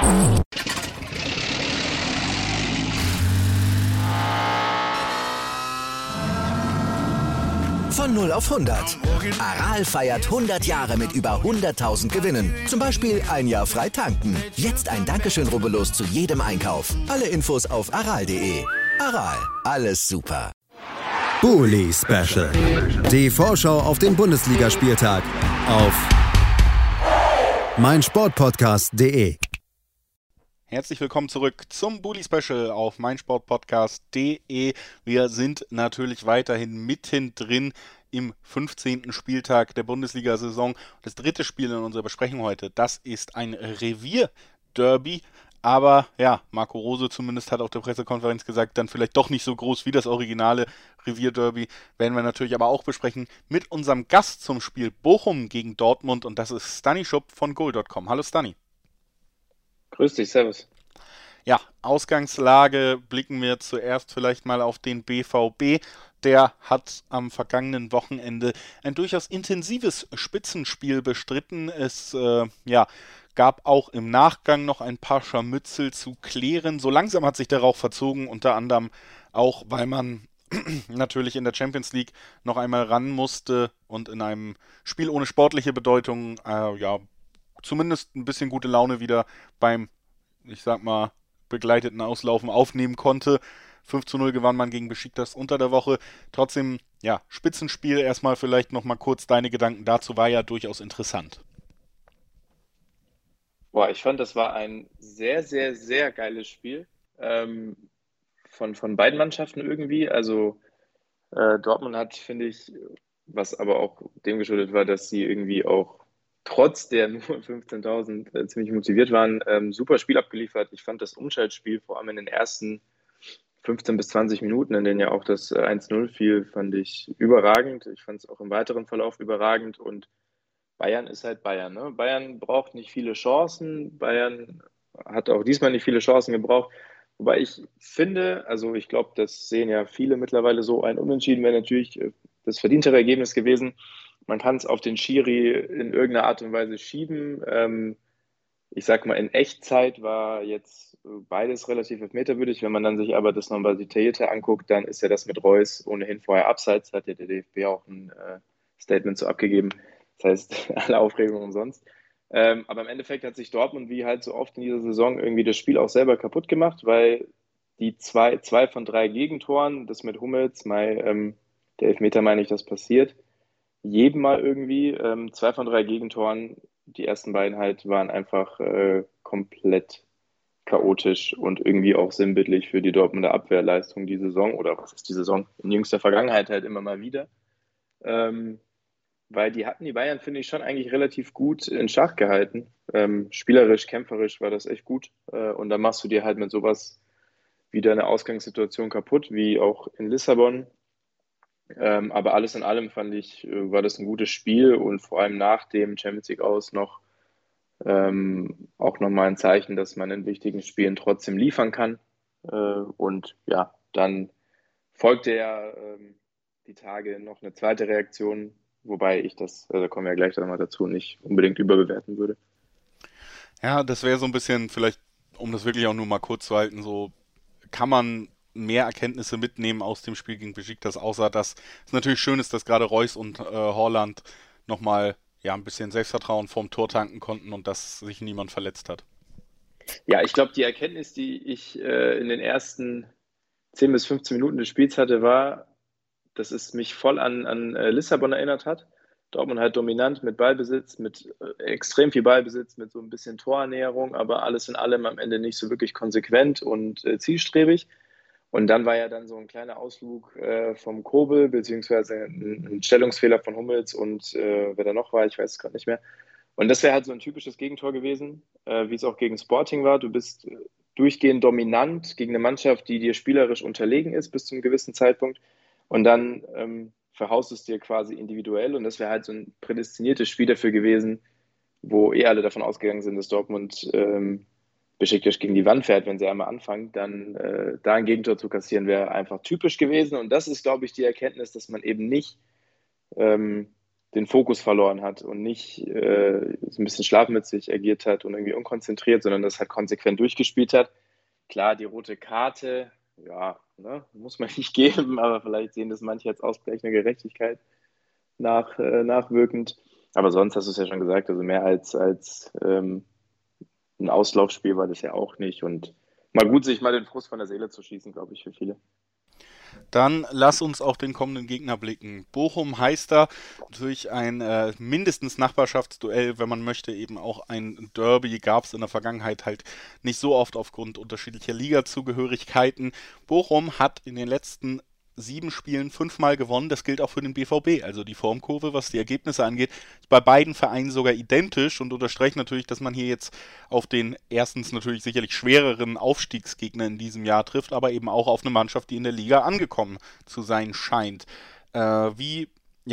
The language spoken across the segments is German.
Von 0 auf 100. Aral feiert 100 Jahre mit über 100.000 Gewinnen. Zum Beispiel ein Jahr frei tanken. Jetzt ein Dankeschön, rubbellos zu jedem Einkauf. Alle Infos auf aral.de. Aral, alles super. Bully Special. Die Vorschau auf den Bundesligaspieltag auf meinsportpodcast.de. Herzlich willkommen zurück zum Bully Special auf meinsportpodcast.de. Wir sind natürlich weiterhin mittendrin im 15. Spieltag der Bundesliga-Saison. Das dritte Spiel in unserer Besprechung heute, das ist ein Revier-Derby. Aber ja, Marco Rose zumindest hat auf der Pressekonferenz gesagt, dann vielleicht doch nicht so groß wie das originale Revier-Derby. Werden wir natürlich aber auch besprechen mit unserem Gast zum Spiel Bochum gegen Dortmund. Und das ist Stani Schupp von goal.com. Hallo Stani. Grüß dich, servus. Ja, Ausgangslage blicken wir zuerst vielleicht mal auf den BVB. Der hat am vergangenen Wochenende ein durchaus intensives Spitzenspiel bestritten. Es gab auch im Nachgang noch ein paar Scharmützel zu klären. So langsam hat sich der Rauch verzogen, unter anderem auch, weil man natürlich in der Champions League noch einmal ran musste und in einem Spiel ohne sportliche Bedeutung zumindest ein bisschen gute Laune wieder beim, ich sag mal, begleiteten Auslaufen aufnehmen konnte. 5:0 gewann man gegen Besiktas unter der Woche. Trotzdem, ja, Spitzenspiel. Erstmal vielleicht nochmal kurz deine Gedanken dazu, war ja durchaus interessant. Boah, ich fand, das war ein sehr, sehr, sehr geiles Spiel von beiden Mannschaften irgendwie. Also Dortmund hat, finde ich, was aber auch dem geschuldet war, dass sie irgendwie auch trotz der nur 15.000 ziemlich motiviert waren, super Spiel abgeliefert. Ich fand das Umschaltspiel, vor allem in den ersten 15 bis 20 Minuten, in denen ja auch das 1:0 fiel, fand ich überragend. Ich fand es auch im weiteren Verlauf überragend. Und Bayern ist halt Bayern, ne? Bayern braucht nicht viele Chancen. Bayern hat auch diesmal nicht viele Chancen gebraucht. Wobei ich finde, also ich glaube, das sehen ja viele mittlerweile so, ein Unentschieden wäre natürlich das verdientere Ergebnis gewesen. Man kann es auf den Schiri in irgendeiner Art und Weise schieben. Ich sag mal, in Echtzeit war jetzt beides relativ elfmeterwürdig. Wenn man dann sich aber das nochmal detaillierter anguckt, dann ist ja das mit Reus ohnehin vorher abseits. Hat ja der DFB auch ein Statement so abgegeben. Das heißt, alle Aufregung umsonst. Aber im Endeffekt hat sich Dortmund wie halt so oft in dieser Saison irgendwie das Spiel auch selber kaputt gemacht, weil die zwei von 3 Gegentoren, das mit Hummels, der Elfmeter meine ich, das passiert, jedem mal irgendwie, 2 von 3 Gegentoren, die ersten beiden halt waren einfach komplett chaotisch und irgendwie auch sinnbildlich für die Dortmunder Abwehrleistung die Saison, oder was ist die Saison, in jüngster Vergangenheit halt immer mal wieder. Weil die Bayern, finde ich, schon eigentlich relativ gut in Schach gehalten. Spielerisch, kämpferisch war das echt gut. Und dann machst du dir halt mit sowas wieder eine Ausgangssituation kaputt, wie auch in Lissabon. Aber alles in allem fand ich, war das ein gutes Spiel und vor allem nach dem Champions League aus noch auch nochmal ein Zeichen, dass man in wichtigen Spielen trotzdem liefern kann. Und ja, dann folgte ja die Tage noch eine zweite Reaktion, wobei ich das, da kommen wir ja gleich nochmal dazu, nicht unbedingt überbewerten würde. Ja, das wäre so ein bisschen, vielleicht, um das wirklich auch nur mal kurz zu halten, so kann man mehr Erkenntnisse mitnehmen aus dem Spiel gegen Besiktas, außer dass es natürlich schön ist, dass gerade Reus und Haaland nochmal ein bisschen Selbstvertrauen vorm Tor tanken konnten und dass sich niemand verletzt hat. Ja, ich glaube, die Erkenntnis, die ich in den ersten 10 bis 15 Minuten des Spiels hatte, war, dass es mich voll an Lissabon erinnert hat. Dortmund halt dominant mit Ballbesitz, mit extrem viel Ballbesitz, mit so ein bisschen Torannäherung, aber alles in allem am Ende nicht so wirklich konsequent und zielstrebig. Und dann war ja dann so ein kleiner Ausflug vom Kobel, beziehungsweise ein Stellungsfehler von Hummels und wer da noch war, ich weiß es gerade nicht mehr. Und das wäre halt so ein typisches Gegentor gewesen, wie es auch gegen Sporting war. Du bist durchgehend dominant gegen eine Mannschaft, die dir spielerisch unterlegen ist bis zu einem gewissen Zeitpunkt. Und dann verhaust es dir quasi individuell. Und das wäre halt so ein prädestiniertes Spiel dafür gewesen, wo alle davon ausgegangen sind, dass Dortmund Besiktas gegen die Wand fährt, wenn sie einmal anfangen, dann da ein Gegentor zu kassieren, wäre einfach typisch gewesen. Und das ist, glaube ich, die Erkenntnis, dass man eben nicht den Fokus verloren hat und nicht so ein bisschen schlafmützig agiert hat und irgendwie unkonzentriert, sondern das halt konsequent durchgespielt hat. Klar, die rote Karte, ja, ne, muss man nicht geben, aber vielleicht sehen das manche als ausgleichende Gerechtigkeit nachwirkend. Aber sonst hast du es ja schon gesagt, also mehr als ein Auslaufspiel war das ja auch nicht. Und mal gut, sich mal den Frust von der Seele zu schießen, glaube ich, für viele. Dann lass uns auf den kommenden Gegner blicken. Bochum heißt da durch ein mindestens Nachbarschaftsduell, wenn man möchte, eben auch ein Derby, gab es in der Vergangenheit halt nicht so oft aufgrund unterschiedlicher Liga-Zugehörigkeiten. Bochum hat in den letzten 7 Spielen 5-mal gewonnen. Das gilt auch für den BVB. Also die Formkurve, was die Ergebnisse angeht, ist bei beiden Vereinen sogar identisch und unterstreicht natürlich, dass man hier jetzt auf den erstens natürlich sicherlich schwereren Aufstiegsgegner in diesem Jahr trifft, aber eben auch auf eine Mannschaft, die in der Liga angekommen zu sein scheint. Wie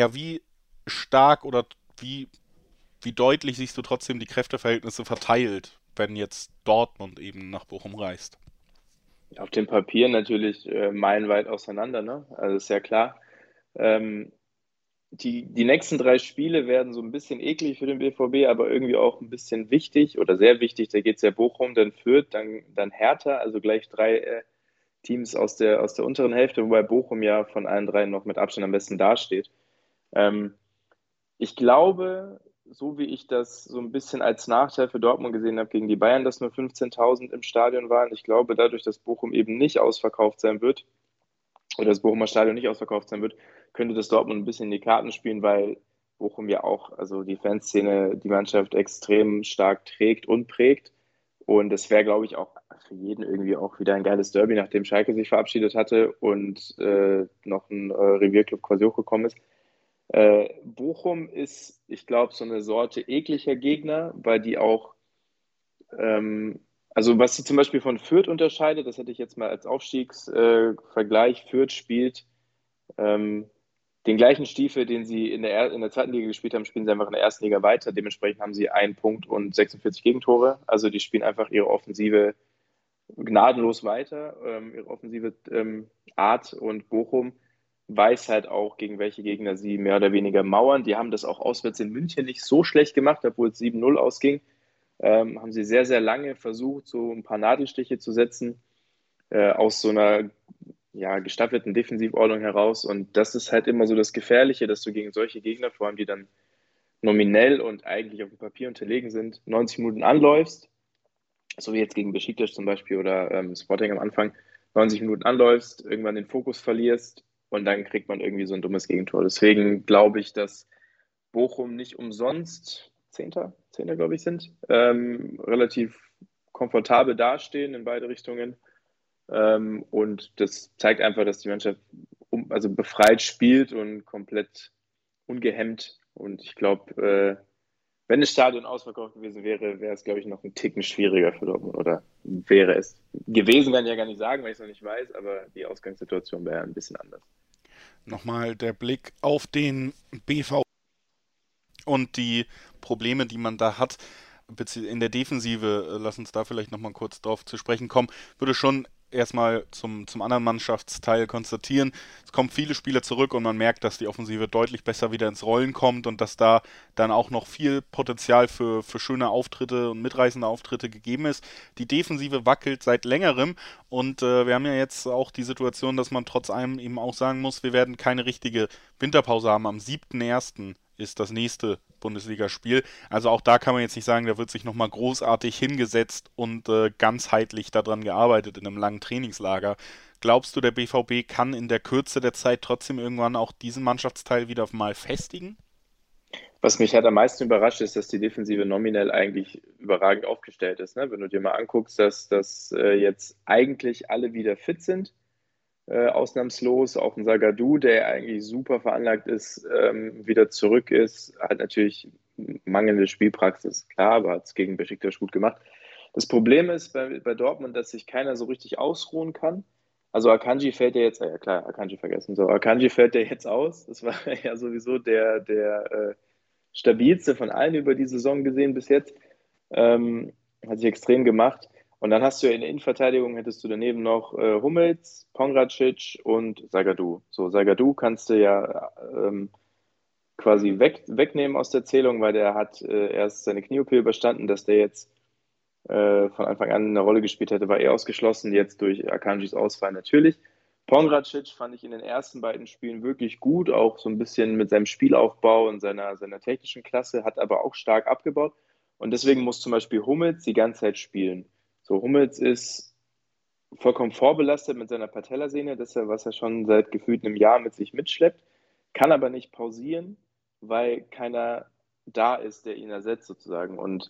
stark oder wie deutlich siehst du trotzdem die Kräfteverhältnisse verteilt, wenn jetzt Dortmund eben nach Bochum reist? Auf dem Papier natürlich meilenweit auseinander, ne? Also ist ja klar. Ähm, die nächsten 3 Spiele werden so ein bisschen eklig für den BVB, aber irgendwie auch ein bisschen wichtig oder sehr wichtig. Da geht es ja Bochum, dann Fürth, dann Hertha, also gleich 3 Teams aus der unteren Hälfte, wobei Bochum ja von allen 3 noch mit Abstand am besten dasteht. Ähm, Ich glaube, so wie ich das so ein bisschen als Nachteil für Dortmund gesehen habe gegen die Bayern, dass nur 15.000 im Stadion waren. Ich glaube, dadurch, dass Bochum eben nicht ausverkauft sein wird oder das Bochumer Stadion nicht ausverkauft sein wird, könnte das Dortmund ein bisschen in die Karten spielen, weil Bochum ja auch, also die Fanszene, die Mannschaft extrem stark trägt und prägt. Und das wäre, glaube ich, auch für jeden irgendwie auch wieder ein geiles Derby, nachdem Schalke sich verabschiedet hatte und noch ein Revierclub quasi hochgekommen ist. Bochum ist, ich glaube, so eine Sorte ekliger Gegner, weil die auch, also was sie zum Beispiel von Fürth unterscheidet, das hätte ich jetzt mal als Aufstiegsvergleich. Fürth spielt ähm, den gleichen Stiefel, den sie in der zweiten Liga gespielt haben, spielen sie einfach in der ersten Liga weiter. Dementsprechend haben sie 1 Punkt und 46 Gegentore. Also die spielen einfach ihre Offensive gnadenlos weiter, ihre offensive Art, und Bochum weiß halt auch, gegen welche Gegner sie mehr oder weniger mauern. Die haben das auch auswärts in München nicht so schlecht gemacht, obwohl es 7-0 ausging. Haben sie sehr, sehr lange versucht, so ein paar Nadelstiche zu setzen, aus so einer gestaffelten Defensivordnung heraus. Und das ist halt immer so das Gefährliche, dass du gegen solche Gegner, vor allem die dann nominell und eigentlich auf dem Papier unterlegen sind, 90 Minuten anläufst, so wie jetzt gegen Besiktas zum Beispiel oder Sporting am Anfang, 90 Minuten anläufst, irgendwann den Fokus verlierst und dann kriegt man irgendwie so ein dummes Gegentor. Deswegen glaube ich, dass Bochum nicht umsonst Zehnter glaube ich, sind, relativ komfortabel dastehen in beide Richtungen. Und das zeigt einfach, dass die Mannschaft also befreit spielt und komplett ungehemmt. Und ich glaube, wenn das Stadion ausverkauft gewesen wäre, wäre es, glaube ich, noch ein Ticken schwieriger für Dortmund. Oder wäre es gewesen, kann ich ja gar nicht sagen, weil ich es noch nicht weiß, aber die Ausgangssituation wäre ein bisschen anders. Nochmal der Blick auf den BVB und die Probleme, die man da hat. In der Defensive, lass uns da vielleicht nochmal kurz drauf zu sprechen kommen, würde schon erstmal zum anderen Mannschaftsteil konstatieren, es kommen viele Spieler zurück und man merkt, dass die Offensive deutlich besser wieder ins Rollen kommt und dass da dann auch noch viel Potenzial für schöne Auftritte und mitreißende Auftritte gegeben ist. Die Defensive wackelt seit längerem und wir haben ja jetzt auch die Situation, dass man trotz allem eben auch sagen muss, wir werden keine richtige Winterpause haben. Am 7.1. ist das nächste Bundesligaspiel. Also auch da kann man jetzt nicht sagen, da wird sich nochmal großartig hingesetzt und ganzheitlich daran gearbeitet in einem langen Trainingslager. Glaubst du, der BVB kann in der Kürze der Zeit trotzdem irgendwann auch diesen Mannschaftsteil wieder mal festigen? Was mich halt am meisten überrascht, ist, dass die Defensive nominell eigentlich überragend aufgestellt ist. Ne? Wenn du dir mal anguckst, dass jetzt eigentlich alle wieder fit sind, ausnahmslos. Auch ein Zagadou, der eigentlich super veranlagt ist, wieder zurück ist. Hat natürlich mangelnde Spielpraxis, klar, aber hat es gegen Besiktas gut gemacht. Das Problem ist bei Dortmund, dass sich keiner so richtig ausruhen kann. Also Akanji fällt ja jetzt, ja klar, Akanji vergessen. So, Akanji fällt ja jetzt aus. Das war ja sowieso der stabilste von allen über die Saison gesehen bis jetzt. Hat sich extrem gemacht. Und dann hast du ja in der Innenverteidigung, hättest du daneben noch Hummels, Pongracic und Zagadou. So, Zagadou kannst du ja quasi wegnehmen aus der Zählung, weil der hat erst seine Knie-OP überstanden, dass der jetzt von Anfang an eine Rolle gespielt hätte, war ausgeschlossen, jetzt durch Akanjis Ausfall natürlich. Pongracic fand ich in den ersten beiden Spielen wirklich gut, auch so ein bisschen mit seinem Spielaufbau und seiner technischen Klasse, hat aber auch stark abgebaut. Und deswegen muss zum Beispiel Hummels die ganze Zeit spielen. So, Hummels ist vollkommen vorbelastet mit seiner Patellasehne, das ist ja, was er schon seit gefühlt einem Jahr mit sich mitschleppt, kann aber nicht pausieren, weil keiner da ist, der ihn ersetzt sozusagen. Und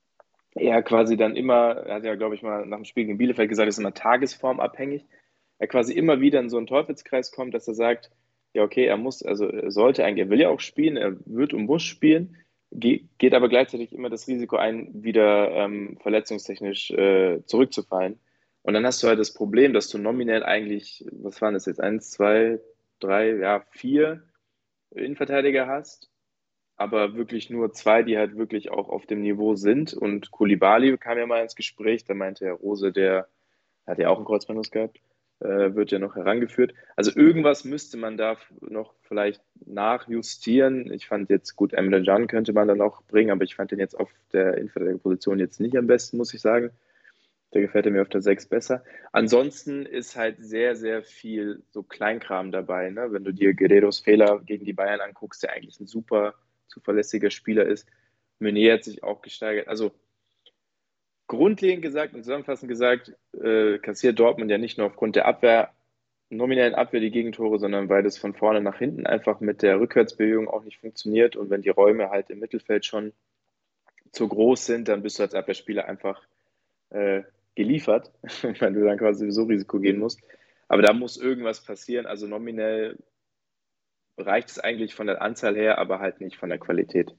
er quasi dann immer, er hat ja, glaube ich, mal nach dem Spiel gegen Bielefeld gesagt, ist immer tagesformabhängig, er quasi immer wieder in so einen Teufelskreis kommt, dass er sagt, ja okay, er will ja auch spielen, er wird und muss spielen, geht aber gleichzeitig immer das Risiko ein, wieder verletzungstechnisch zurückzufallen. Und dann hast du halt das Problem, dass du nominell eigentlich, was waren das jetzt, 1, 2, 3, 4 Innenverteidiger hast, aber wirklich nur 2, die halt wirklich auch auf dem Niveau sind. Und Koulibaly kam ja mal ins Gespräch, da meinte Herr Rose, der hat ja auch einen Kreuzbandriss gehabt, wird ja noch herangeführt. Also irgendwas müsste man da noch vielleicht nachjustieren. Ich fand jetzt, gut, Emre Can könnte man dann auch bringen, aber ich fand den jetzt auf der Innenverteidigerposition jetzt nicht am besten, muss ich sagen. Der gefällt mir auf der 6 besser. Ansonsten ist halt sehr, sehr viel so Kleinkram dabei. Ne? Wenn du dir Guerreiros Fehler gegen die Bayern anguckst, der eigentlich ein super zuverlässiger Spieler ist. Meunier hat sich auch gesteigert. Also grundlegend gesagt und zusammenfassend gesagt, kassiert Dortmund ja nicht nur aufgrund der nominellen Abwehr die Gegentore, sondern weil das von vorne nach hinten einfach mit der Rückwärtsbewegung auch nicht funktioniert. Und wenn die Räume halt im Mittelfeld schon zu groß sind, dann bist du als Abwehrspieler einfach geliefert, wenn du dann quasi sowieso Risiko gehen musst. Aber da muss irgendwas passieren. Also nominell reicht es eigentlich von der Anzahl her, aber halt nicht von der Qualität.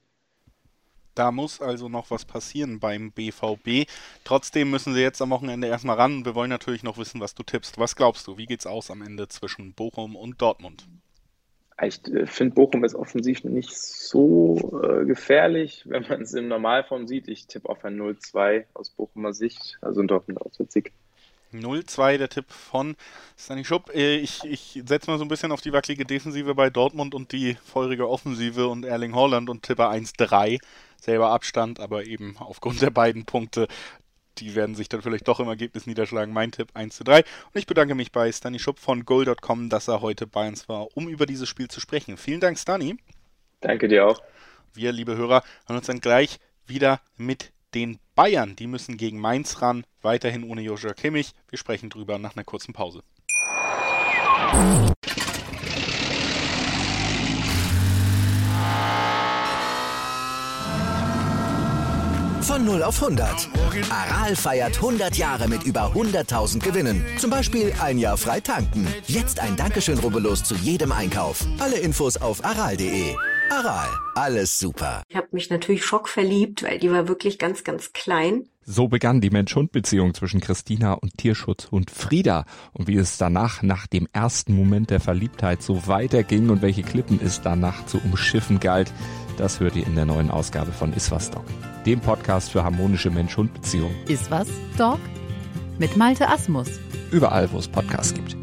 Da muss also noch was passieren beim BVB. Trotzdem müssen sie jetzt am Wochenende erstmal ran. Wir wollen natürlich noch wissen, was du tippst. Was glaubst du? Wie geht's aus am Ende zwischen Bochum und Dortmund? Ich finde, Bochum ist offensiv nicht so gefährlich, wenn man es in Normalform sieht. Ich tippe auf ein 0-2 aus Bochumer Sicht, also in Dortmund Auswärtssieg. 0-2, der Tipp von Stani Schupp. Ich setze mal so ein bisschen auf die wackelige Defensive bei Dortmund und die feurige Offensive und Erling Haaland und tippe 1-3. Selber Abstand, aber eben aufgrund der beiden Punkte, die werden sich dann vielleicht doch im Ergebnis niederschlagen. Mein Tipp 1-3. Und ich bedanke mich bei Stani Schupp von goal.com, dass er heute bei uns war, um über dieses Spiel zu sprechen. Vielen Dank, Stani. Danke dir auch. Wir, liebe Hörer, hören uns dann gleich wieder mit den Bayern. Die müssen gegen Mainz ran, weiterhin ohne Joshua Kimmich. Wir sprechen drüber nach einer kurzen Pause. Von 0 auf 100. Aral feiert 100 Jahre mit über 100.000 Gewinnen. Zum Beispiel ein Jahr frei tanken. Jetzt ein Dankeschön, rubbellos zu jedem Einkauf. Alle Infos auf aral.de. Aral, alles super. Ich habe mich natürlich schockverliebt, weil die war wirklich ganz, ganz klein. So begann die Mensch-Hund-Beziehung zwischen Christina und Tierschutzhund Frieda. Und wie es danach, nach dem ersten Moment der Verliebtheit, so weiterging und welche Klippen es danach zu umschiffen galt, das hört ihr in der neuen Ausgabe von Iswas Dog, dem Podcast für harmonische Mensch-Hund-Beziehungen. Iswas Dog mit Malte Asmus. Überall, wo es Podcasts gibt.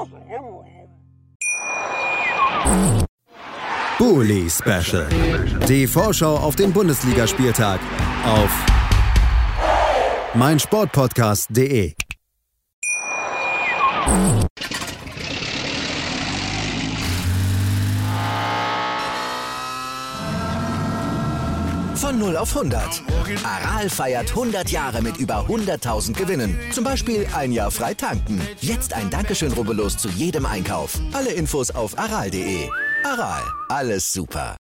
Bully Special. Die Vorschau auf den Bundesligaspieltag auf meinsportpodcast.de. Von 0 auf 100. Aral feiert 100 Jahre mit über 100.000 Gewinnen. Zum Beispiel ein Jahr frei tanken. Jetzt ein Dankeschön, rubbellos zu jedem Einkauf. Alle Infos auf aral.de. Aral, alles super.